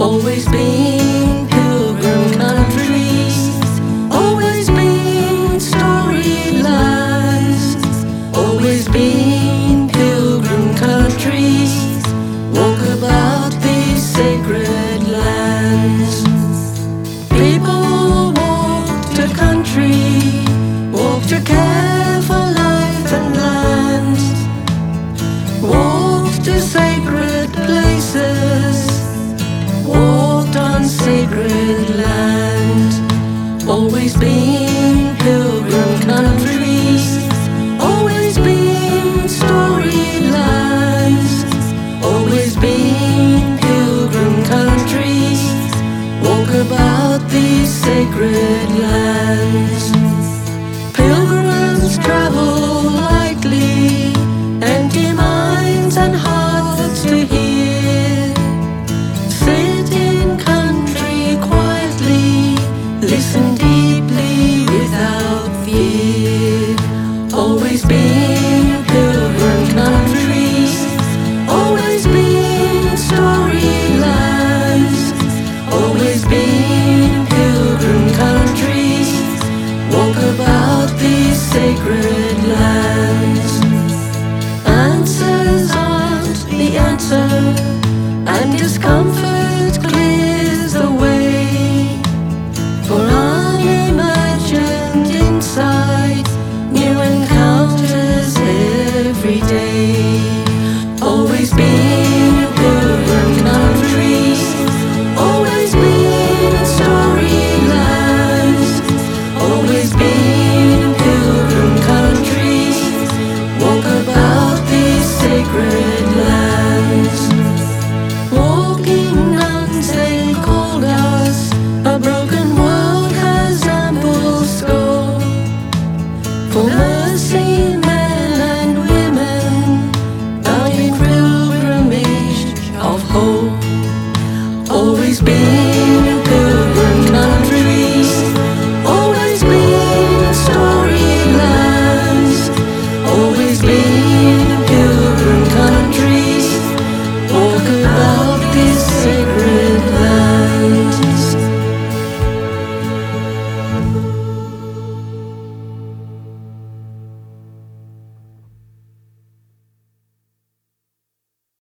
Always been pilgrim countries, always been storied lands, always been pilgrim countries, walk about these sacred lands. People walk to country, walk to care for life and land, walk to sacred places, walked on sacred land. Always been pilgrim countries, always been storied lands, always been pilgrim countries, walk about these sacred lands. Pilgrims travel lightly, empty minds and hearts to hear. Sit in country quietly, listen deeply without fear. Always been